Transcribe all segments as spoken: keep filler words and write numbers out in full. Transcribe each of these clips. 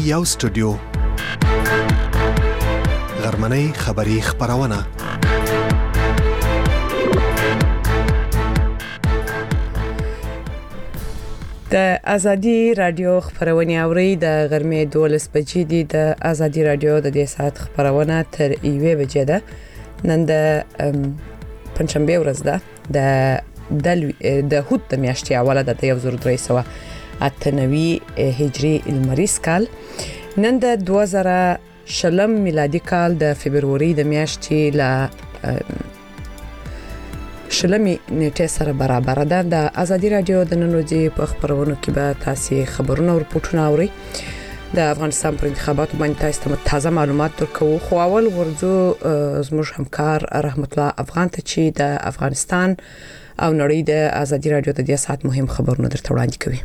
یو سټوډیو غرمنۍ خبری خبرونه د ازادي رادیو خبرونه اوري د غرمې دولس بجې دي. د ازادي رادیو د دې ساعت خبرونه تر یوې بجې ده. نن د پنځشنبه ورځ ده د د هوت د میاشتې اوله ده د یو زر درې سوه اته نوي هجري المریز کال. نن د دوه زره شلم میلادي کال د فبروري د میاشتې ل شلمي نیټه سره برابر ده. د ازادي رادیو د نن ورځې په خبرونو کې به تاسو خبرونه او رپورټونه اورئ. د افغانستان پر انتخاباتو باندې تاسو ته تازه معلومات درکوو. خو اول ورځو زموږ همکار رحمت الله افغان ته چې د افغانستان او نړۍ د ازادي رادیو د دې ساعت مهم خبرونه درته وړاندې کوي.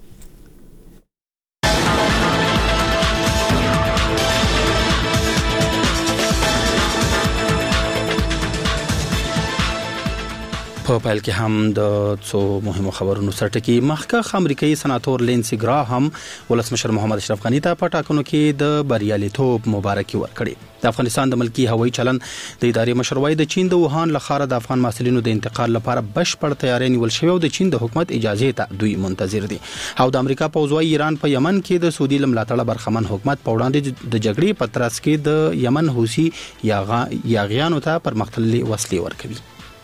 په پیل کې هم د څو مهمو خبرونو سرټکی. مخکښ امریکایي سناتور لینسی ګراهم ولسمشر محمد اشرف غنی ته په ټاکنو کې د بریالیتوب مبارکي ورکړه. د افغانستان د ملکی هوایي چلن د ادارې مشروعي د چین د ووهان لخوا د افغان محصلینو د انتقال لپاره بشپړ تیاری نیول شوی او د چین د حکومت اجازه ته دوی منتظر دي. او د امریکا پوځوي ایران په یمن کې د سعودي لملاتړ برخمن حکومت په وړاندې د جګړې په ترڅ کې د یمن حوثي یاغیانو ته پرمختللي وسلې ورکوي.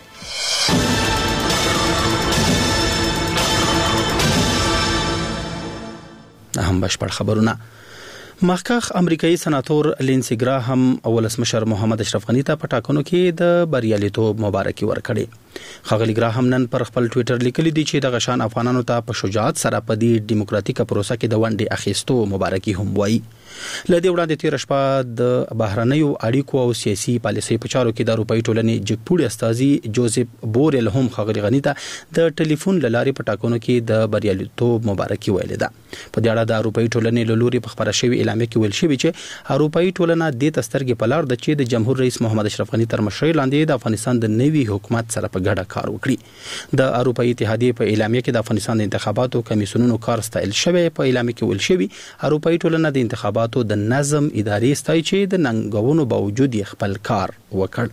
هم بشپړ خبرونه. مخکښ امریکایي سناتور لینسی ګراهم ولسمشر محمد اشرف غنی ته په ټاکنو کې د بریالیتوب مبارکي ورکړه. خغلی ګراهم نن پر خپل ټوئیټر لیکلی دی چې د غشان افغانانو ته په شجاعت سره په دې دیموکراتیکه پروسه کې د ونډې اخیستو مبارکي هم وایي. لدې وړاندې تیر شپه د بهرنیو اړیکو او سیاسي پالیسۍ په چارو کې د اروپאי ټولنې جګپوړي استاذي جوزف بورل هم خغلی غنی ته د ټلیفون لارې په ټاکنو کې د بریالیتوب مبارکي ویلې ده. په دې اړه د اروپאי ټولنې له لوري په خبره شوی اعلامیه کې ویل شوی چې اروپאי ټولنه د تسترګې په لار د چې د جمهور رئیس محمد اشرف غنی تر مشرۍ لاندې د افغانستان د نوي حکومت سره په ګډه کار وکړي. د اروپאי اتحادیې په اعلامیه کې د افغانستان د انتخاباتو کمیسیونونو کار ستایل شوی. په اعلامیه کې ویل شوی اروپאי ټولنه د انتخاباتو د نظم ادارې ستای چې د ننګونو باوجود خپل کار وکړ.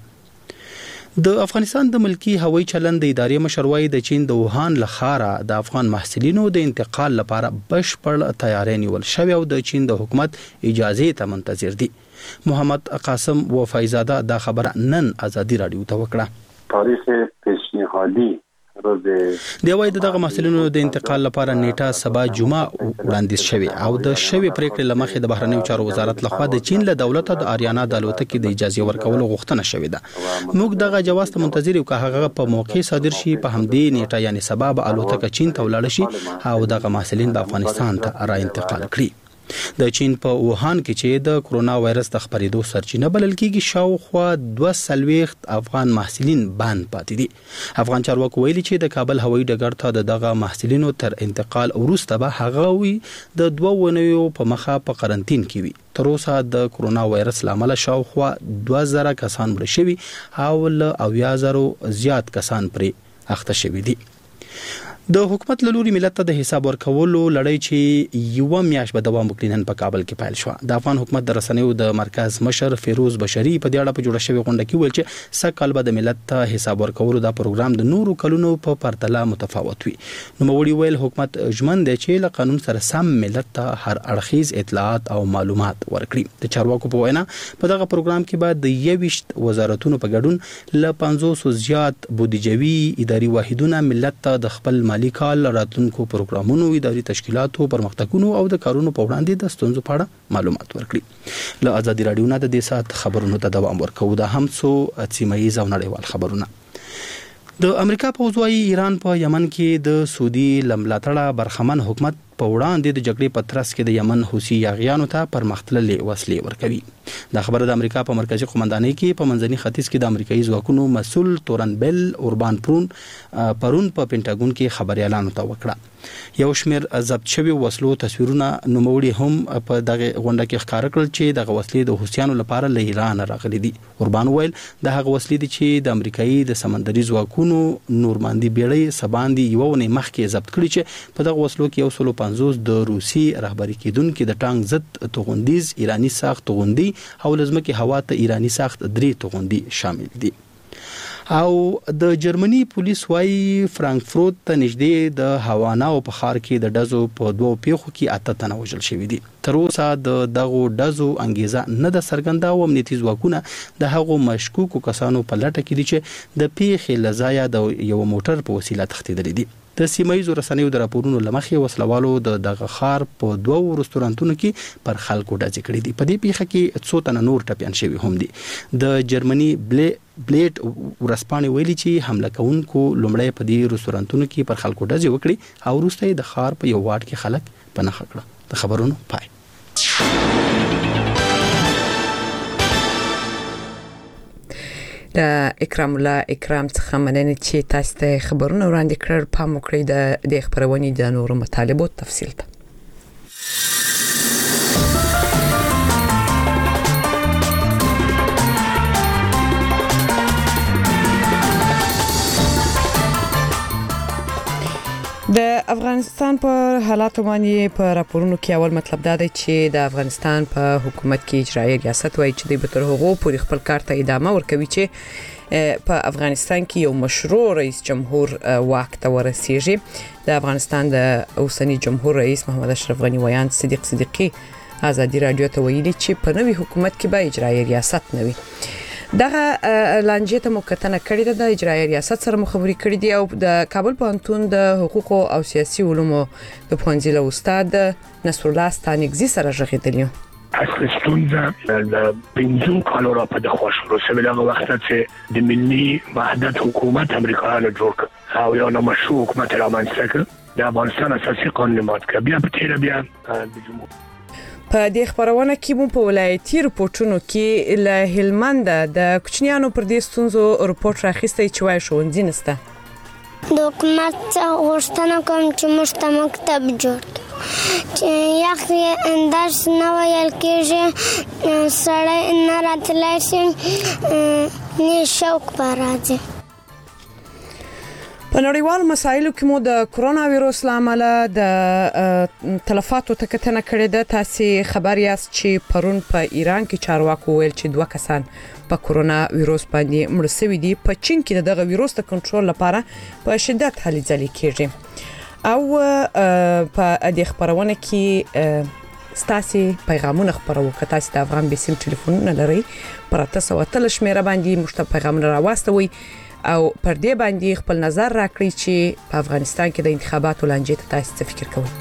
د افغانستان د ملکی هوایي چلن د ادارې مشروعي د چین د ووهان لخوا د افغان محصلینو د انتقال لپاره بشپړ تیاری نیول شوی او د چین د حکومت اجازه ته منتظر دي. محمد قاسم وفایزاده دا خبر نن ازادي رادیو ته وکړه. تاریخ پیشنهادی دی وای دغه محصلینو د انتقال لپاره نیټه سبا جمعه وړاندیز شوی او د شوی پریکړې لمخې د بهرنیو چارو وزارت لخوا د چین له دولت د اریانا د الوتکې د اجازه ورکولو غوښتنه شوې ده. موږ دغه جواز ته منتظر یو که هغه په موقع صادر شي. په همدې نیټه یعنی سبا به الوتکه چین ته ولاړ شي او دغه محصلین به افغانستان ته را انتقال کړي. د چین په ووهان کې چې د کرونا وایرس د خپرېدو سرچینه بلل کېږي شاوخوا دوه سلويخت افغان محصلین بند پاتې دي. افغان چارواکو ویلي چې د کابل هوایي ډګر ته د دغه محصلینو تر انتقال وروسته به هغه وي د دوه ونیو په مخه په قرنټین کې وي. تر اوسه د کرونا وایرس لامل شاوخوا دوه زره کسان مړه شوي او له اویا زرو زیات کسان پرې اخته شوي دي. د حکومت له لوري ملت ته د حساب ورکولو لړۍ چې یو میاشت به دوام وکړي نن په کابل کې پیل شو. د افغان حکومت د رسنیو د مرکز مشر فیروز بشری په دې اړه په جوړه شوی غونډه کې ویل چې سکه به د ملت ته حساب ورکولو د پروګرام د نورو کلونو په پرتله متفاوت وي. نو موري ویل حکومت ژمن دی چې له قانون سره سم ملت ته هر اړخیز اطلاعات او معلومات ورکړي. د چارواکو په وینا په دغه پروګرام کې به د یويشت وزارتونو په ګډون له پنځوس زیات بودیجوي اداري واحدونه ملت ته د خپل مالی کال راتلونکو پروګرامونو اداري تشکیلاتو پرمختګونو او د کارونو په وړاندې د ستونزو په اړه معلومات ورکړي. له ازادي رادیو نه د دې سات خبرونو ته دوام ورکوو. د هم څو سیمه ییز او نړیوال خبرونه. د امریکا پوځوي ایران په یمن کې د سعودي لملاتړ برخمن حکومت په وړاندې د جګړې په ترڅ کې د یمن حوثي یاغیانو ته پرمختللي وسلې ورکوي. دا خبره د امریکا په مرکزی قومندانۍ کې په منځني ختیځ کې د امریکایي ځواکونو مسؤل تورن بیل اوربان پرون پرون په پینټاګون کې خبريالانو ته وکړه. یو شمېر ضبط شوی وسلو تصویرونه نوموړي هم په دغه غونډه کې ښکار کړل چې دغه وسلې د حوثیانو لپاره له ایران راغلي دي. اوربان ویل د هغه وسلې دي چې د امریکایي د سمندري ځواکونو نورماندي بیړۍ سباندي یو نه مخکې ضبط کړي چې په دغه وسلو کې یو سل پنځوس د روسي رهبری کیدونکو د ټانک ضد توغندیز ایرانی ساخت توغندي او لزمکه هوا ته ایرانی ساخت درې توغندي شامل دي. او د جرمني پولیس وايي فرانکفورت ته نږدې د هاوانا او په ښار کې د ډزو په دوه پیښو کې اته تنه وژل شوي دي. تر اوسه د دغو ډزو انګیزه نه د څرګنده او امنیتي ځواکونه د هغو مشکوکو کسانو په لټه کې دي چې د پیښې لزایا د یو موټر په وسیله تښتېدلي دي. د سیمایي رسنیو د راپورونو لمخې وسلوالو د دغه ښار په دوه رستورانتونو کې پر خلکو ډزې کړې دي. په دې پیښه کې څو تنه نور ټپيان شوي هم دي. د جرمني بلې بلیډ ورسپانې ویلي چې حمله کوونکو لومړی په دې رستورانتونو کې پر خلکو ډزې وکړي او وروسته یې د ښار په یو واټ کې خلک پناه کړل. د خبرونو پای. د اکرام الله اکرام څخه مننه چې تاسو ته خبرونه وړاندې کړل. پام وکړئ د دې خبرونې د نورو مطالبو تفصیل ته. د افغانستان په حالاتو باندې په راپورونو کې اول مطلب دا دی چې د افغانستان په حکومت کې اجرایي ریاست وایي چې د بتر هغو پورې خپل کار ته ادامه ورکوي چې په افغانستان کې یو مشروع رئیس جمهور واک ته ورسیږي. د افغانستان د اوسنی جمهور رئیس محمد اشرف غنی ویاند صدیق صدیقی ازادي رادیو ته ویلي چې په نوي حکومت کې به اجرایي ریاست نه وي. دغه لانجې ته مکتنه کړې ده. د اجرایي ریاست سره مخابري کړې دي او د کابل پوهنتون د حقوق او سیاسي علومو د پوهنځي له استاد نصر الله ستانګزي سره ژغېدلی. اصل ستونزه د پنځو کالو را په دغه شروع شوه دغه وخت چې د ملي وحدت حکومت امریکایانو جوړ کړ او یو نامشروع حکومت رامنځته کړ. د افغانستان اساسي قانون مات کړ. بیا په تیر بیا د جمهور په دې خبرونه کې مو په ولایتي رپورټونو کې له هلمند د کوچنیانو پر دې ستونزو رپورټ راخیستی چې وایي ښوونځي نشته. د حکومت څخه غوښتنه کوم چې موږ ته مکتب جوړ کړي چې یخ درس نه ویل کېږي سړی نه راتلی شي نه شوق به راځي. په نړیوالو مسایلو کې مو د کرونا وایرس لامل د تلفاتو ته کتنه کړې ده. تاسو خبر یاست چې پرون په ایران کې چارواکو ویل چې دوه کسان په کرونا وایرس باندې مړ شوي دي. په چین کې دغه وایرس د کنټرول لپاره په شدت هلې ځلې کېږي. او په دې خبرونه کې ستاسو پیغامونه خبرو که تاسو د افغان بیسیم ټلیفون نه لرئ پر تاسو وتل شمیره باندې مشته پیغامونه راوستوي او پر دې باندې خپل نظر راکړئ چې په افغانستان کې د انتخاباتو لانجې ته تاسو څه فکر کوئ.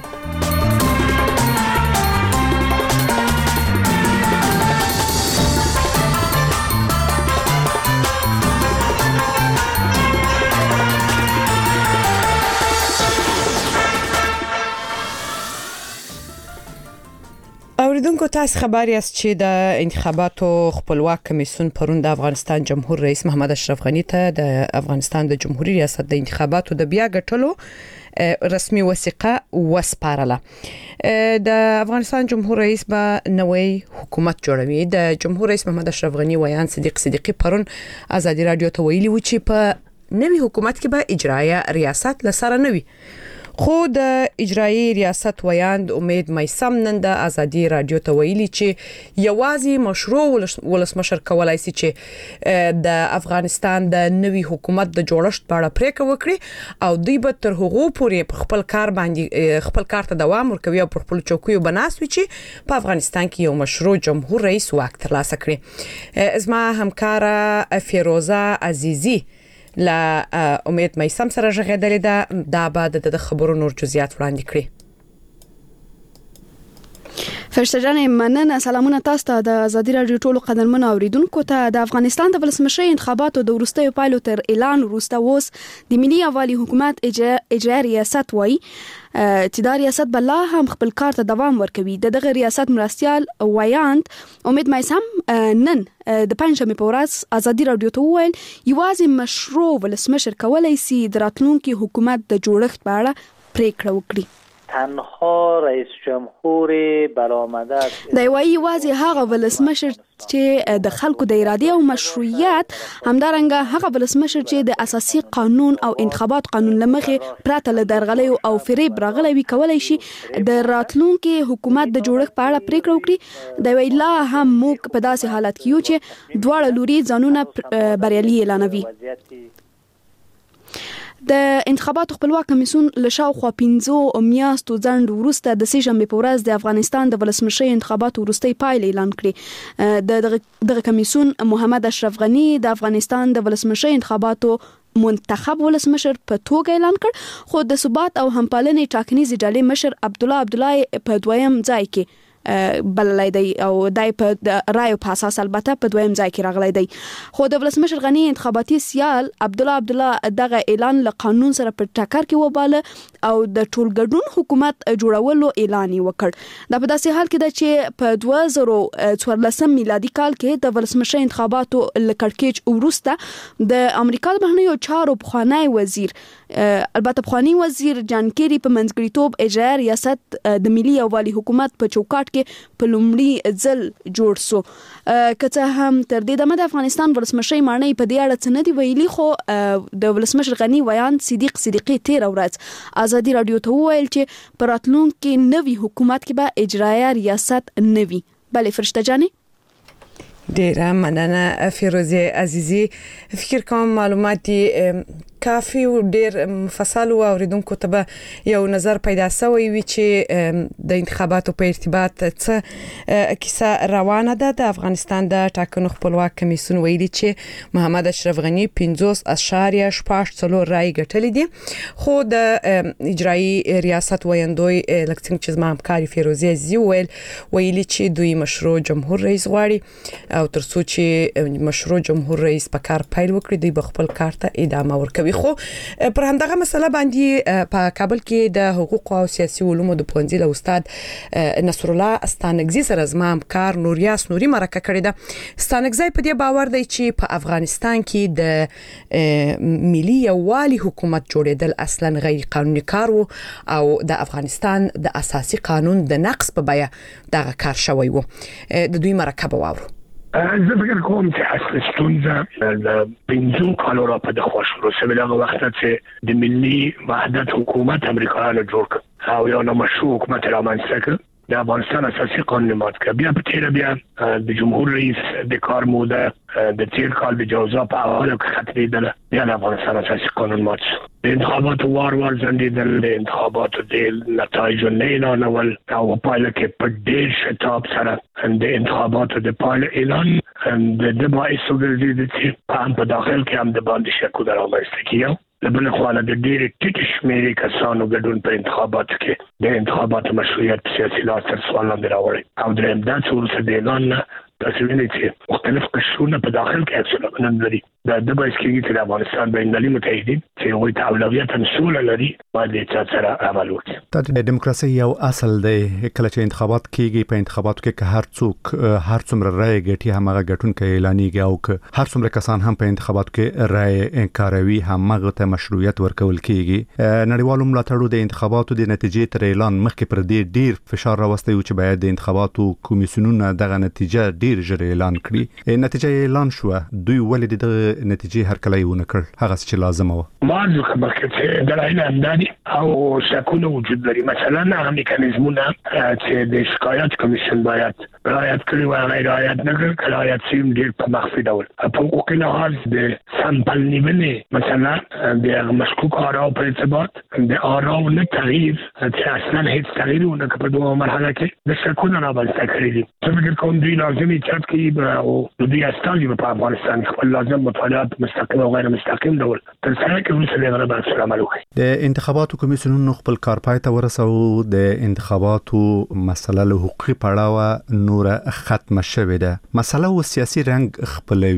اوریدونکو تاسو خبر یاست چې د انتخاباتو خپلواک کمیسیون پرون د افغانستان جمهور رئیس محمد اشرف غنی ته د افغانستان د جمهوریت ریاست د انتخاباتو د بیا ګټلو رسمي وثیقه وسپارله. د افغانستان جمهور رئیس به نوې حکومت جوړوي. د جمهور رئیس محمد اشرف غنی ویاند صدیق صدیقی پرون ازادي رادیو ته ویلي و چې په نوې حکومت کې به اجرایي ریاست لسره نه وي. خو د اجرایي ریاست ویاند امید میسم نن د ازادي رادیو ته ویلي چې یوازې مشروع ولسمشر کولای شي چې د افغانستان د نوي حکومت د جوړښت په اړه پریکړه وکړي او دوی به تر هغو پورې خپل کار باندې خپل کار ته دوام ورکوي او پر خپل چوکیو بناس وي چې په افغانستان کې یو مشروع جمهور رئیس واک ترلاسه کړي. زما همکاره فیروزه عزیزی لا امید میسم سره ژغېدلې ده. دا بعد د خبرو نور جزئیات وړاندې کړي. فرشته جان مننه. سلامونه تاسو ته د ازادي رادیو ټولو قدرمنو اوریدونکو ته. د افغانستان د ولسمشر انتخاباتو د وروستیو پایلو تر اعلان وروسته اوس د ملي عوالی حکومت اجرایي ریاست وایي چې دا ریاست بل هم خپل کار ته دوام ورکوي. د دغه ریاست مرستيال ویاند امید میسم نن د پنځمې په ورځ ازادي رادیو ته وویل یوازې مشروع ولسمشر کولای شي د راتلونکي حکومت د جوړښت په اړه پریکړه وکړي. تنها رئیس جمهور برآمده است. د وایي واځي هغه ولسمشر چې د خلکو د ارادې او مشروعیت همدارنګه هغه ولسمشر چې د اساسي قانون او انتخابات قانون لمخې پراته له درغلي او فریب راغلي وي کولای شي د راتلونکي حکومت د جوړښت په اړه پریکړه وکړي. د ویلا هم موږ په داسې حالت کې یو چې دواړه لوري ځانونه بریالي اعلانوي. د انتخاباتو خپلواک کمیسیون له شاوخوا پنځو میاشتو ځنډ وروسته د سه شنبې په ورځ د افغانستان د ولسمشي انتخاباتو وروستۍ پایلې اعلان کړې. د دغه کمیسیون محمد اشرف غنی د افغانستان د ولسمشي انتخاباتو منتخب ولسمشر په توګه اعلان کړ، خو د ثبات او همپالنې ټاکنیزې ډلې مشر عبدالله عبدالله په دویم ځای کې بللی دی او دای په رایو په اساس البته په دویم ځای کې راغلی دی. خو د ولسمشر غنی انتخاباتي سیال عبدالله عبدالله دغه اعلان له قانون سره په ټکر کې وباله او د ټولګډون حکومت جوړولو اعلان وکړ. دا په داسې حال کې ده چې په دوه زره څوارلسم میلادي کال کې د ولسمشر انتخاباتو له کړکېچ وروسته د امریکا د بهرنیو چارو پخوانی وزیر البته پخوانی وزیر جان کیری په منځګړیتوب اجرایي ریاست د ملي یووالي حکومت په چوکاټ کې په لومړي ځل جوړ سو. که څه هم تر دې دمه د افغانستان ولسمشي معنی په دې اړه څه نه دی ویلي، خو د ولسمشر غنی ویان صدیق صدیقی تیر ورځ ازادي رادیو ته وویل چې په راتلونکي نوي حکومت کې به اجرایي ریاست نوي. بله فرشته جانی، ډیره مننه فیروزه عزیزی. فکر کوم معلوماتي کافی او ډیر مفصل او اوریدونکو ته به یو نظر پیدا شوی وي چې د انتخاباتو په ارتباط څه کیسه روانه ده. د افغانستان د ټاکنو خپلواک کمیسیون ویلي چې محمد اشرف غنی پنځوس اشاریه شپږ څلور رای ګټلې دي، خو د اجرایی ریاست ویندوی لکڅنګ چې زما همکاري فیروزه عزیزی ویل ویلي چې دوی مشروع جمهور رئیس غواړي او ترڅو چې مشروع جمهور رئیس په کار پیل وکړي دوی به خپل کار ته ادامه ورکوي. خو پر همدغه مسله باندې په کابل کې د حقوق او سیاسي علومو د پوهنځي له استاد نصر الله استانګزي سره زما همکار نوریاس نوري مرکه کړې ده. استانګزي په دې باور دی چې په افغانستان کې د ملي یووالي حکومت جوړېدل اصلا غیر قانوني کار وو او د افغانستان د اساسي قانون د نقض په بیه دغه کار شوی وو. د دوی مرکه به واورو. زه فکر کوم چې اصل ستونزه د پنځو کالو را په دغه شروع شوه دغه وخت چې د ملي وحدت حکومت امریکایانو جوړ کړ او یو نامشروع حکومت رامنځته کړ. د افغانستان اساسي قانون مات کړ. بیا په تیر بیا د جمهور رئیس د کار موده د تیر کال د جوزا په حواله کې خطرېدل. بیا د افغانستان اساسي قانون مات شو. د انتخاباتو وار وار ځنډېدل، د انتخاباتو د نتایجو نه اعلانول او پایله کې په ډېر شتاب سره د انتخاباتو د پایله اعلان د د باعث وګرځېد چې هم په داخل کې هم د باندې شکو درامسته کیږي. لبل خواله د ډېر ټیټ شمیرې کسانو ګډون په انتخاباتو کې د انتخاباتو مشروعیت سیاسي لاس تر سوال لاندې راوړی او درېیم دا چې وروسته د اعلان نه تاسو وینئ چې مختلف قشرونه په داخل کې عکس العمل لري. دا د باعث کېږي چې د افغانستان بین المللي متحدین چې هغوی ته اولویت هم سوله لري باید د چا سره عمل وکړي. د دیموکراسي یو اصل دی کله چې انتخابات کیږي په انتخاباتو کې که هر څوک هر څومره رای ګټي همغه ګټونکی اعلانېږي او که هر څومره کسان هم په انتخاباتو کې رای انکاروي همغه ته مشروعیت ورکول کیږي. نړیوالو ملاتړو د انتخاباتو د نتیجې تر اعلان مخکې پر دې ډیر فشار راوستی و چې باید د انتخاباتو کمیسیونونه دغه نتیجه ډیر ژر اعلان کړي. نتیجه اعلان شو، دوی ولې د نتیجې هر کله یو نکړ هغه چې لازم و. مازه خبر چې دلایل همداني او شکونه وجود لري. مثلا هغه میکانیزمونه چې د شکایت کمیسیون باید رعایت کړي و هغه رعایت نه کړ، رعایت سیم ډیر په مخفي ډول په حقوقي لحاظ د سامپل نیولې مثلا د مشکوک آراو په ارتباط د آراو نه تغییر چې اصلا هیڅ تغییر ونه کړ په دوه مرحله کې د شکونه رامنځته کړي دي. زه فکر کوم دوی لازمي چت کې او دوی استازي په افغانستان خپل لازم مطالعات مستقیم او غیر مستقیم ډول تر څنګه کې وسلې غره به عمل وکړي. د انتخاباتو کمیسیونونو خپل کار پای ته ورسو. د انتخاباتو مسله له حقوقي پړاوه نور ختم شوه ده. مسله و سیاسي رنګ خپلوي.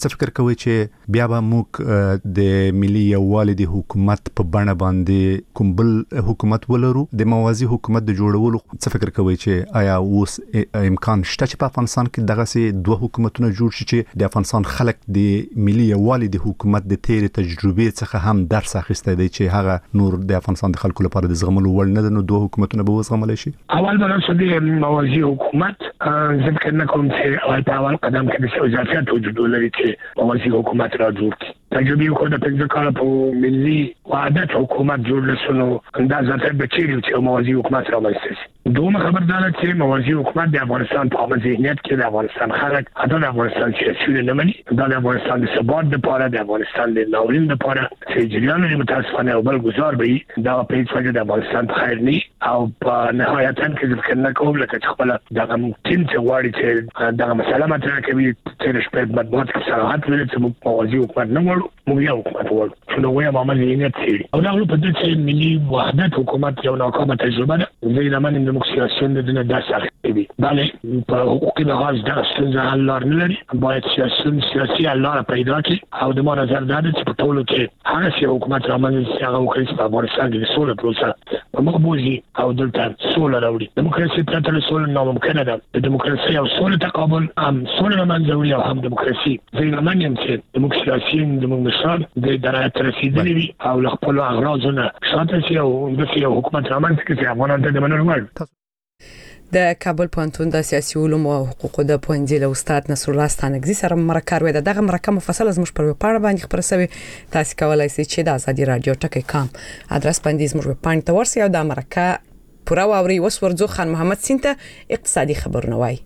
څه فکر کوي چې بیا به موږ د ملي یووالي د حکومت په بڼه باندې کوم بل حکومت ولرو د موازی حکومت د جوړولو څه فکر کوي چې آیا اوس امکان شته چې په افغانستان کې دغه سي دوه حکومتونه جوړ شي چې د افغانستان خلک د ملي یووالي د حکومت د تیر تجربې څخه هم درس اخیسته دي چې هغه نور د افغانستان د خلکو لپاره د زغملو وړ نه ده نو دوه حکومتونه به وزغمل شي؟ اول بلاسه د موازی حکومت ذکر نه کوم چې اول په اول قدم کې د اضافات وجود لري چې موازی حکومت را جوړ کړي. تجربه خو د پنځه کال په ملي وحدت حکومت جوړ لسنو اندازه ته بچیږي چې موازی حکومت را وایسي. دومره خبردار چې موازی حکومت د افغانستان په عامه ذهنیت کې د افغانستان خلک حتی د افغانستان سیاسي نه مني، د افغانستان د ثبات لپاره د افغانستان د ناورین لپاره چې جریان لري متاسفانه او بل گزار به دا په هیڅ وجه د افغانستان په خیر نه او په نهایت هم کې ذکر نه کوم لکه چې خپل دغه ممکن چې واړي چې دغه مسله مطرح کوي چې شپږ مطبوعات کې صراحت لري چې موازی حکومت نه وړو موږ یو حکومت وړو چې نو وایم عمل یې نه تي او دا په دې چې ملي وحدت حکومت یو ناکامه تجربه ده زي زمان د موکسیاسیون د نه داسې اخلي بله په حقوقي لحاظ دا څنګه حل لار نه لري باید سیاسي سیاسي حل لار پیدا کړي او د ما نظر دا چې په ټولو کې هغه سي حکومت رامنځته چې هغه وکړي په افغانستان کې د سولې پروسه په مخ بوزي او دلته سوله راوړي. دیموکراسي پرته له سولې ناممکنه ده. د دیموکراسي او سولې تقابل هم سولې رامنځته وړي او هم دیموکراسي زي زمان یم چې د موکسیاسیون د مشران د درایت رسیدلې وي او خپل اغراضونه شاته سي او د سي حکومت رامنځته کړي افغانان ته د منلو وړ. د کابل پوهنتون د سیاسي علومو او حقوقو د پوهنځي له استاد نصر الله ستانګزي سره مرکه وې دغه مرکه مفصل زموږ پر پاڼه باندې خبره شوی تاسو کولای شئ چې د ازادي رادیو ټکی کام ادرس باندې زموږ په پاڼه تورسي او د مرکه پورا واوري وس ورځو خان محمد سینته اقتصادي خبرونه وای.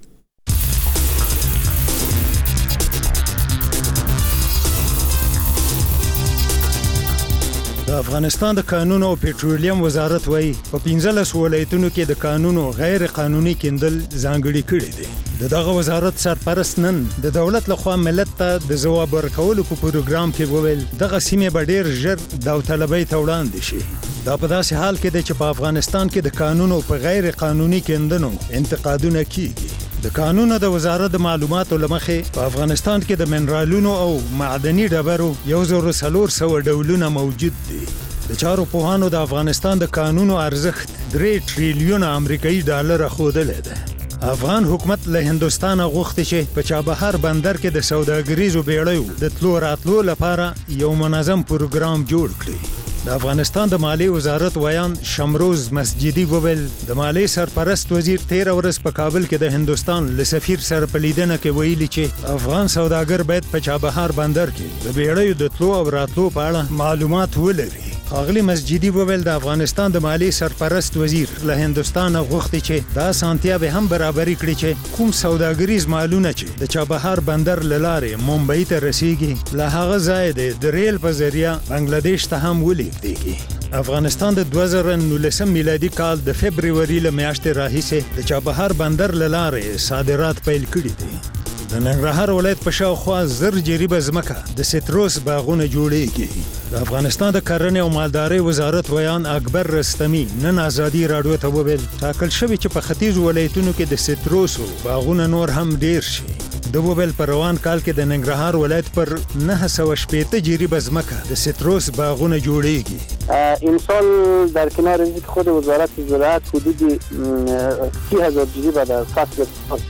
د افغانستان د قانون او پېټرولیم وزارت وایي په پنځلس ولایتونو کې د قانون او غیر قانوني کېندل ځانګړي کړي دي. د دغه وزارت سرپرست نن د دولت لخوا ملت ته د ځواب ورکولو په پروګرام کې وویل دغه سیمې به ډېر ژر داوطلبۍ ته وړاندې شي. دا په داسې حال کې دی چې په افغانستان کې د قانون او په غیر قانوني کېندنو انتقادونه کیږي. د قانون د وزارت د معلوماتو لمخې په افغانستان کې د منرالونو او معدني ډبرو یو زر څلور سوه ډولونه موجود دي. د چارو پوهانو د افغانستان د قانونو ارزښت درې ټریلیونه امریکایي ډالر ښودلی دی. افغان حکومت له هندوستان غوښتي چې په چابهار بندر کې د سوداګریزو بیړیو د تلو راتلو لپاره یو منظم پروګرام جوړ کړي. د افغانستان د مالی وزارت ویان شمروز مسجدي وویل د مالی سرپرست وزیر تیر ورځ په کابل کې د هندوستان له سفیر سره په لیدنه کې ویلي چې افغان سوداګر باید په چابهار بندر کې د بیړیو د تلو او راتلو په اړه معلومات ولري. ښاغلي مسجدي وویل د افغانستان د مالی سرپرست وزیر له هندوستان غوښتي چې دا سانتیا به هم برابري کړي چې کوم سوداګریز مالونه چې د چابهار بندر له لارې ممبئی ته رسیږي له هغه ځایه د ریل په ذریعه بنگلاديش ته هم ولیږديږي. افغانستان د دوه زره نولسم میلادي کال د فبرवरी له میاشتې راهیسې د چابهار بندر له لارې صادرات پیل کړي دي. د ننګرهار ولایت په شاوخوا زر جریبه ځمکه د سټروس باغونه جوړیږي. د افغانستان د کرنې او مالدارۍ وزارت ویان اکبر رستمی نن ازادي راډیو ته وویل ټاکل شوی چې په ختیځ ولایتونو کې د سټروسو باغونه نور هم ډیر شي. د وویل په روان کال کې د ننګرهار ولایت پر نه سوه شپېته جریبه ځمکه د سټروس باغونه جوړیږي. امسال در کنار ریزی خود وزارت زراعت حدود سی هزار جریبه در فصل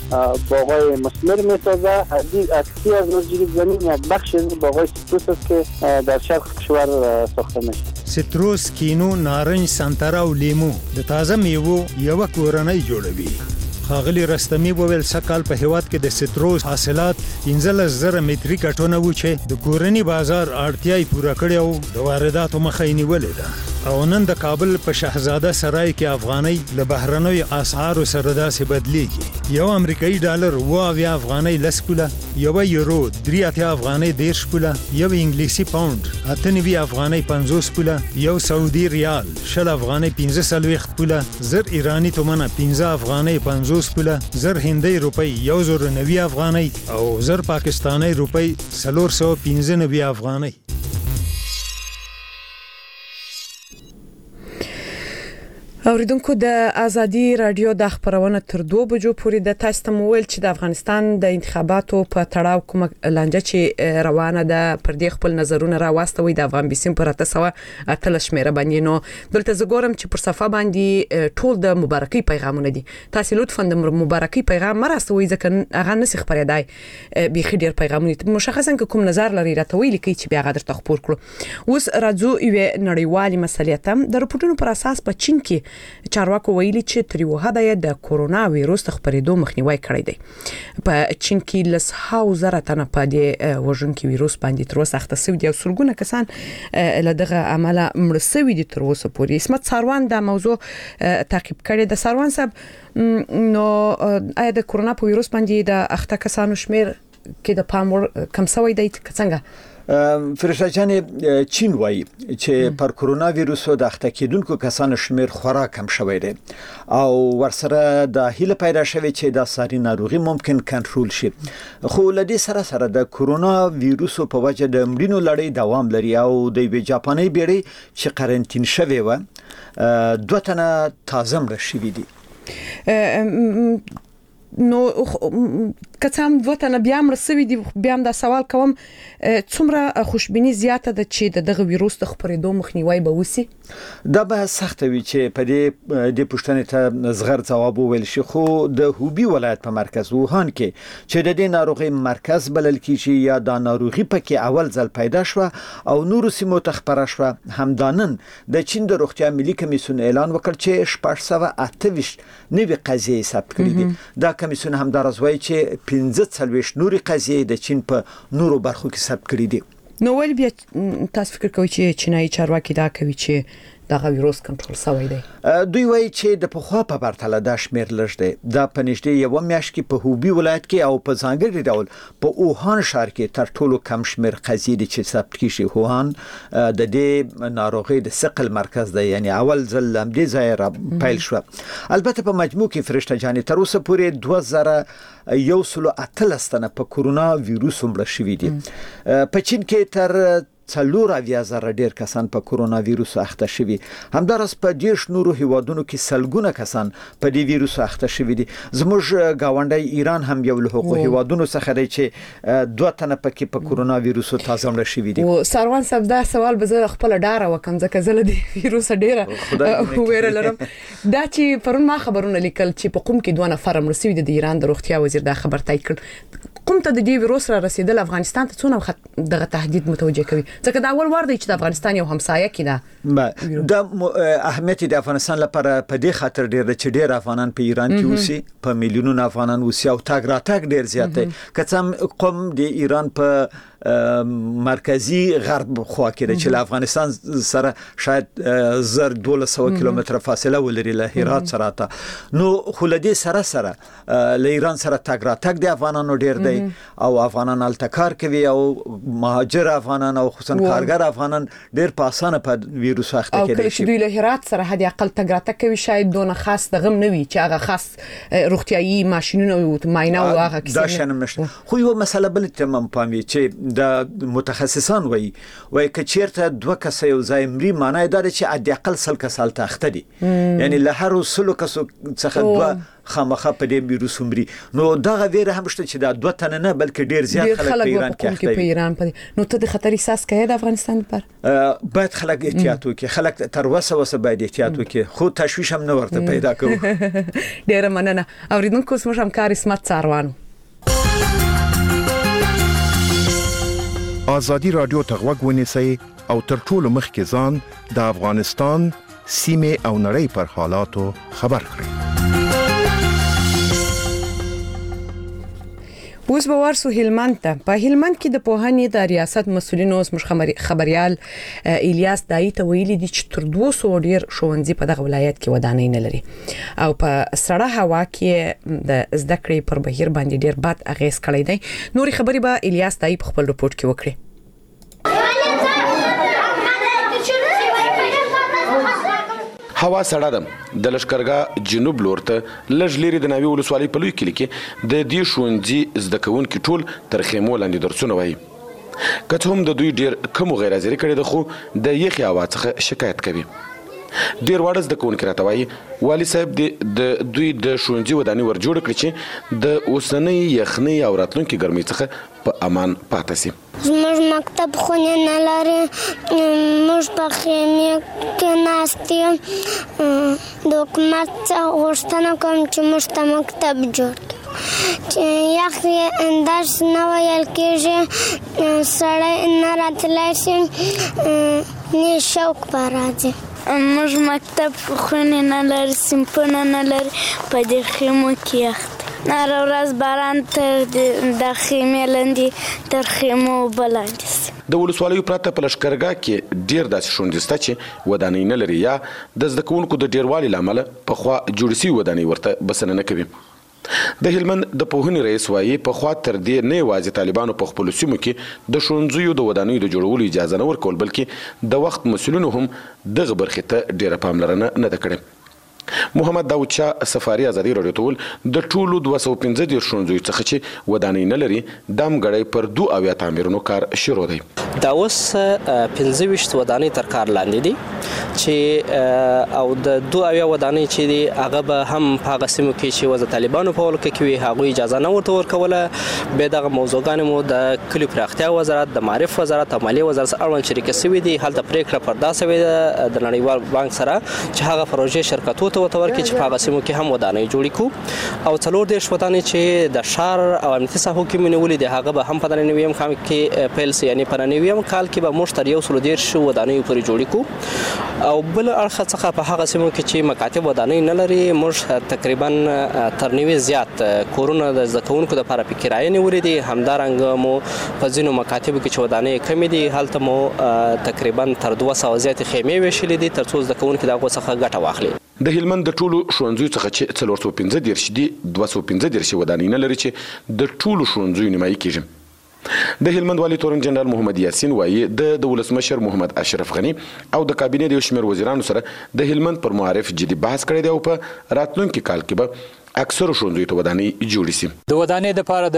باغای مثمر میسازه. از سی هزار جریب زمین یک بخش از باغای سیتروس است که در شرق کشور ساخته میشه. سیتروس، کینو، نارنج، سنتره او لیمو د تازه میوو یو کورنۍ جوړوي. ښاغلي رستمی وویل سږ کال په هیواد کې د سټروس حاصلات پنځلس زره متریک ټنه وو چې د کورني بازار اړتیاي پوره کړې او د وارداتو مخه یې نیولې ده. او نن د کابل په شهزاده سرای کې افغانۍ له بهرنیو اسعارو سره داسې بدلیږي. یو امریکایي ډالر اوه اویا افغانۍ لس پوله، یو یورو درې اتیا افغانۍ دېرش پوله، یو انګلیسي پاونډ اته نوي افغانۍ پنځوس پوله، یو سعودي ریال شل افغانۍ پنځه څلوېښت پوله، زر ایراني تومنه پنځه افغانۍ پنځوس پوله، زر هندۍ روپۍ یو زر نوي افغانۍ او زر پاکستانۍ روپۍ څلور سوه پنځه نوي افغانۍ. اوریدونکو د ازادي رادیو د خبرونه تر دوه بجو پورې د تاسو ته مویل چې د افغانستان د انتخاباتو په تړاو کوم لانجه چې روانه ده پر دې خپل نظرونه راوستوي د افغان بیسیم پر تاسو اتل شمیره باندې نو دلته زګورم چې پر صفه باندې ټول د مبارکي پیغامونه دي تاسو لطفا د مبارکي پیغام مرستوي ځکه هغه نس خبرېدای به خډیر پیغامونه مشخصا کوم نظر لري راته ویل کی چې بیا غادر تخپور کړو اوس راځو یو نړیوالي مسلې ته د رپورټونو پر اساس په چین کې چارواکو ویلي چې تر یو حده د کورونا وایروس خپرېدو مخنیوي کړی دی په چین کې لسهاو زره تنه په دې وژونکي وایروس باندې تر اوسه اخته شوي دي او سلګونه کسان له دغه عمله مړ شوي دي تر اوسه پورې اسمت ساروان د موضوع تعقیب کړي د ساروان صاحب نو آیا د کورونا په وایروس باندې د اخته کسانو شمیر کې د پام کم شوی دی څنګه فرشته جان چین وایي چې پر کورونا وایروس د اخته کېدونکو کسانو شمیر خورا کم شوی دی او ورسره د هیله پیدا شوی چې د ساري ناروغي ممکن کنټرول شي خو لدې سره سره د کورونا وایروس په وجه د مړینو لړۍ دوام لري او د وی جاپاني بیړۍ چې قرنټین شوی و دوه تنه تازه مړ شوي دي نو کڅام وطن بیا مرسوي دي بیا دا سوال کوم څومره خوشبيني زیاته ده چې دغه وایروس د خپرېدو مخنیوي به وسی دا به سخت وي چې په دې د پښتنې ته زغر جواب ویل شي خو د هوبي ولایت په مرکز ووهان کې چې د دې ناروغي مرکز بلل کیږي یا د ناروغي پکې اول ځل پیدا شو او نور سیمو ته خبره شو همدانن د چین د روغتیا ملي کمیسیون اعلان وکړ چې شپږ سوه اته ویشت نوې قضیې ثبت کړې دي دا کمیسیون هم دا راځوي چې پنځه څلوېښت نورې قضیې د چین په نورو برخو کې ثبت کړې دي نو ول بیا تاسو فکر کوئ چې چینایي چارواکي دا کوي چې دغه وایروس کنټرول شوی دی دوی وایي چې د پخوا په پرتله د شمیر لږ دی دا په نږدې یو میاشت کې په هوبي ولایت کې او په ځانګړي ډول په اوهان ښار کې تر ټولو کم شمیر قضیې دي چې ثبت کیږي اوهان د دې ناروغي د ثقل مرکز دی یعنی اول ځل لمدې ځای را پیل شو البته په مجموع کې فرشته جانې تر اوسه پورې دوه زره یو سلو اتلس تنه په کورونا وایروس مړه شوي دي په چین کې تر څلور اویا زره ډیر کسان په کورونا وایروس اخته شوي همدارس په دیش نورو هیوادونو کې سلګونه کسان په دې وایروس اخته شوي دي زموږ گاونډي ایران هم یو له هغو هیوادونو څخه دی چې دوه تنه پکې په کورونا وایروس تازه مړه شوي دي او سروان صاحب دا سوال به زه خپل ډاره وکم ځکه زله دی وایروس ډیره ویره لرم دا چې پرون ما خبرونه لیکل چې په قوم کې دوه نفر مړ شوي دي د ایران د روغتیا وزیر دا خبر تایید کړ کوم ته د دې وایروس را رسیدل افغانستان ته څونه دغه تهدید متوجه کوي ځکه دا اول وار دی چې د افغانستان یو همسایه کې ده د اهمیت د افغانستان لپاره په دې خاطر ډیر چې ډیر افغانان په ایران کې اوسي په میلیونونو افغانان اوسي او تاګ را تاګ ډیر زیات دی کڅم قوم د ایران په مرکزی غرب خوا کې چې له افغانستان سره شاید زر دوله سوه کیلومتره فاصله ولري له هرات سره ته نو خو له دې سره سره له ایران سره تاګ را تاګ د افغانانو ډیر دی او افغانان التکار کوي او مهاجر افغانان او خصوصا کارګر افغانان ډیر په اسانه په وایروس اخته کېدي او کله چې دوی له هرات سره هدي اقل تاګ را تاګ کوي شاید دونه خاص دغه نه وي چې هغه خاص روغتيایي ماشينونه او ماینه او هغه کیسه دا شنه نشته خو یو مسله بل تمام پامي چې د متخصصان وایي وایي چې چیرته دوه کسه یو ځای مري معنی دا چې ادي اقل سل کسال ته اخته دي یعنی له هر سلو کسو څخه دوه خامخه په دې وایروس مري نو دا غویره هم شته چې دا دوه تنه نه بلکې ډیر زیات خلک په ایران کې اخته دي په ایران په نو ته د خطر احساس کوي د افغانستان پر باید خلک احتیاط وکړي خلک تر وسه وسه باید احتیاط وکړي خو تشویش هم نه ورته پیدا کوي ډیر مننه اوریدونکو سمو همکار اسمت ساروان ازادي رادیو ته غوږ ونیسئ او تر ټولو مخکې ځان د افغانستان سیمه او نړۍ پر حالاتو خبر کړئ اوس به ورسو هلمند ته په هلمند کې د پوهنې د ریاست مسولینو اوس خبريال الیاس دای ته ویلي دي چې تر دوه سوه ډیر ښوونځي په دغه ولایت کې ودانۍ نه لري او په سړه هوا کې د زده کړې پر بهیر باندې ډیر بد اغیز کړی دی نوري خبري به الیاس دای په خپل رپورت کې وکړي هوا سړه ده د لشکرګاه جنوب لورته لږ لري د ناوی ولسوالۍ په لوی کلی کې د دې ښوونځي زده کوونکي ټول تر خیمو لاندې درسونه وایي که څه هم د دوی ډیر کم غیر حاضري کړي ده خو د یخي هوا څخه شکایت کوي ډیر وړ زده کوونکي راته وایي والي صاحب د دوی د ښوونځي ودانۍ ور جوړ کړي چې د اوسنۍ یخنۍ او راتلونکي ګرمۍ څخه په امان پاتې شي. زموږ مکتب خونې نه لري، موږ په خیمې کې ناست یو. د حکومت څخه غوښتنه کوم چې موږ ته مکتب جوړ کړي، چې یخ درس نه ویل کېږي، سړی نه راتلی شي، نه شوق به راځي. موږ مکتب خونې نه لري، صنفونه نه لري، په دې خیمو کې یخ دی. هره ورځ باران تر د خیمې لاندې تر خیمو اوبه لاندې شي. د ولسوالیو پرته په لښکرګاه کې ډیر داسې ښوونځي شته چې ودانۍ نه لري یا د زده کوونکو د ډیروالي له امله پخوا جوړې شوي ودانۍ ورته بسنه نه کوي. د هلمند د پوهنې رئیس وایي پخوا تر دې نه یوازې طالبانو په خپلو سیمو کې د ښوونځیو د ودانیو د جوړولو اجازه نه ورکول، بلکې د وخت مسؤلینو هم دغه برخې ته ډیره پاملرنه نه ده کړې. محمد داود شاه سفاري ازادي راډیو ته وویل د ټولو دوه سوه پنځه دېرش ښوونځیو څخه چې ودانۍ نه لري دم ګړی پر دوه اویا تعمیرونو کار شروع دی. دا اوس پنځه ویشت ودانۍ تر کار لاندې دي چې او د دوه اویا ودانۍ چې دي هغه به هم په هغه سیمو کې چې وزه طالبانو په ولکه کې وي هغوی اجازه نه ورته ورکوله. بیا دغه موضوعګانې مو د کلي پراختیا وزارت، د معارف وزارت او مالیې وزارت سره اړوند شریکه شوي دي. هلته پرېکړه پر دا شوې ده د نړیوال بانک سره چې هغه پروژې شرکتو ته ورته ورکړي چې په هغه سیمو کې هم ودانۍ جوړې کړو. او څلور دېرش ودانۍ چې د ښار او امنیتي ساحو کې مو نیولې دي هغه به هم په دغه نویم کال کې پیل شي، یعنې په نویم کال کې به موږ تر یو سلو دېرش ودانیو پورې جوړې کړو. او بل اړخ څخه په هغه سیمو کې چې مکاتب ودانۍ نه لري موږ تقریبا تر نوي زیات کورونه د زده کوونکو دپاره په کرایه نیولې دي. همدارنګه مو په ځینو مکاتبو کې چې ودانۍ کمې دي هلته مو تقریبا تر دوه سوه زیاتې خیمې ویشلې دي تر څو زده کوونکي د هغو څخه ګټه واخلي. د هلمند د ټولو ښوونځیو څخه چې څلور سوه پنځه دېرش دي دوه سوه پنځه دېرش ودانۍ نه لري چې د ټولو ښوونځیو نیمایي کېږي. د هلمند والي تورن جنرال محمد یاسین وایي د د ولسمشر محمد اشرف غنی او د کابینې د یو شمېر وزیرانو سره د هلمند پر معارف جدي بحث کړی دی او په راتلونکي کال کې به اکثرو ښوونځیو ته ودانۍ جوړې شي. د ودانۍ دپاره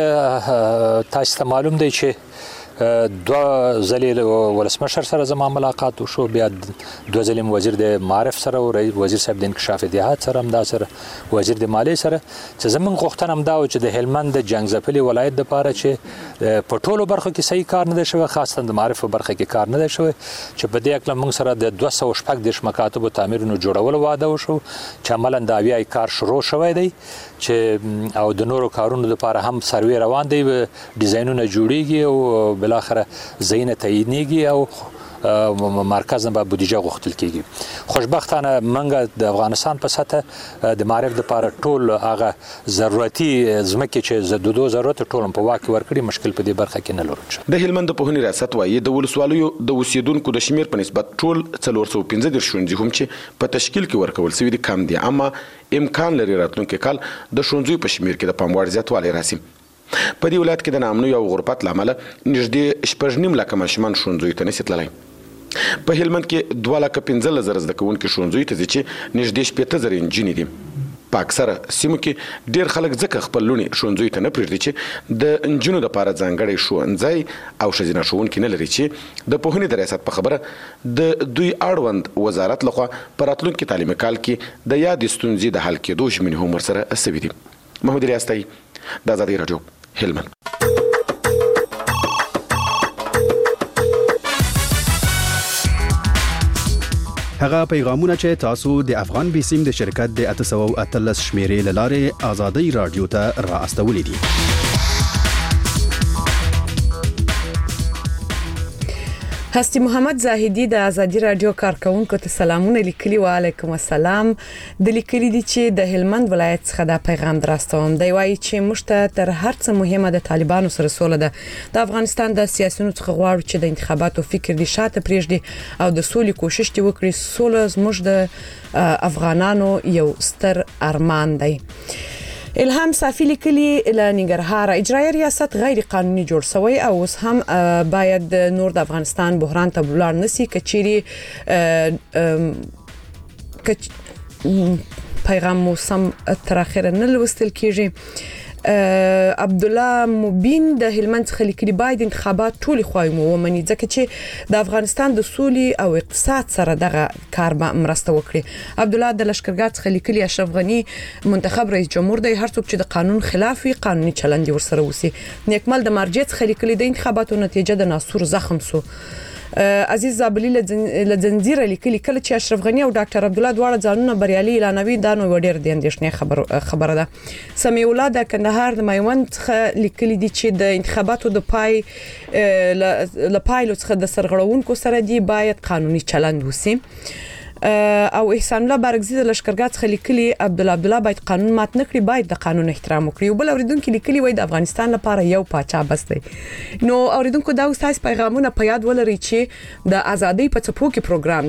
د تاسو ته معلوم دی چې دوه ځلې ولسمشر سره زما ملاقات وشو، بیا دوه ځلې وزیر د معارف سره او وزیر صاحب د انکشاف دیهات سره همدا سره وزیر د مالیې سره چې زموږ غوښتنه همدا و چې د هلمند د جنګ ځپلي ولایت دپاره چې په ټولو برخو کې صحیح کار نه دی شوی، خاصتا د معارف په برخه کې کار نه دی شوی، چې په دې هکله موږ سره د دوه سوه شپږ دېرش مکاتبو تعمیرونو جوړولو واده وشو چې عملا د اویا کار شروع شوی دی چې او د نورو کارونو لپاره هم سروې روان دی، ډیزاینونه جوړیږي او بل اخر زینه تعینېږي او مرکز نه به بودیجه غوښتل کیږي. خوشبختانه منګه د افغانستان په سطح د معارف لپاره ټول هغه ضرورتي ځمکې چې د دوه ضرورت ټول په واک ورکړي مشکل په دې برخه کې نه لري. د هلمند په پوهنې ریاست وایي د ولسوالیو د اوسیدونکو د شمیر په نسبت ټول څلور سوه پنځه دېرش ښوونځي هم چې په تشکیل کې ورکول شوي دي کم دي، اما امکان لري راتلونکي کال د ښوونځیو په شمیر کې د پام وړ زیاتوالی راسي. په دې ولایت کې د ناامنۍ او غربت له امله نږدې شپږ نیم لکه ماشومان ښوونځیو ته نشي تللی. په هلمند کې دوه لکه پنځلس زره زده کوونکي ښوونځیو ته ځي چې نږدې شپېته زره نجونې دي. په اکثره سیمو کې ډېر خلک ځکه خپل لوڼې ښوونځیو ته نه پرېږدي چې د نجونو دپاره ځانګړی ښوونځی او ښځینه ښوونکي نه لري چې د پوهنې د ریاست په خبره د دوی اړوند وزارت لخوا په راتلونکي تعلیمي کال کې د یادې ستونزې د حل کېدو ژمنې هم ورسره شوي دي. محمد ریاستی د ازادي راډیو هلمند. هغه پیغامونه چې تاسو د افغان بیسیم د شرکت د اته سوه او اتلس شمیرې لاره ازادي رادیو ته را استولې دي. هستی محمد زاهدی د ازادي رادیو کارکونکو ته سلامونه لیکلي. وعلیکم السلام. د لیکلي دي چې د هلمند ولایت څخه دا پیغام دراستوم. دی وایي چې موږ تر هر څه مهمه د طالبانو سره سوله ده. د افغانستان د سیاسيونو څخه غواړو چې د انتخاباتو فکر دي شاته پرېږدي او د سولې کوشش دي وکړي. سوله زموږ د افغانانو یو ستر ارمان دی. الهام صافی لیکلی له ننګرهار اجرایي ریاست غیر قانوني جوړ شوی او اوس هم باید نور د افغانستان بحران ته بلار نسی کچيري پیغام مو سم تر اخره نه لوستل کیږي. عبد الله مبین د هلمند څخه لیکلي باید انتخابات ټول خوای مو ومني ځکه چې د افغانستان د سولې او اقتصاد سره دغه کار به مرسته وکړي. عبد الله د لشکرګاه څخه لیکلي اشرف غنی منتخب رئیس جمهور دی، هر څوک چې د قانون خلاف وي قانوني چلند ورسره وسی. نیکمل د مرجع څخه لیکلي د انتخاباتو نتیجه د ناسور زخم سو. عزیز زابلی لزنجیره لیکلي کله چې اشرف غنی او ډاکټر عبد الله دواړه ځانونه بریالي اعلانوي دا نو ډېر د اندېښنې خبر خبره ده. سمیع الله د کندهار د میوند څخه لیکلي دي چې د انتخاباتو د پای ل پایلو څخه د سرغړونکو سره دی باید قانوني چلند وسی. او احسان الله بارګزی د لشکرګاه څخه لیکلي عبد الله عبد الله باید قانون مات نکړي، باید د قانون احترام وکړي. بل اوریدونکو لیکلي وای د افغانستان لپاره یو پاچا بس دی. نو اوریدونکو دا اوس تاسو پیغامونه په یاد ولرئ چې د ازادۍ په څپو کې پروګرام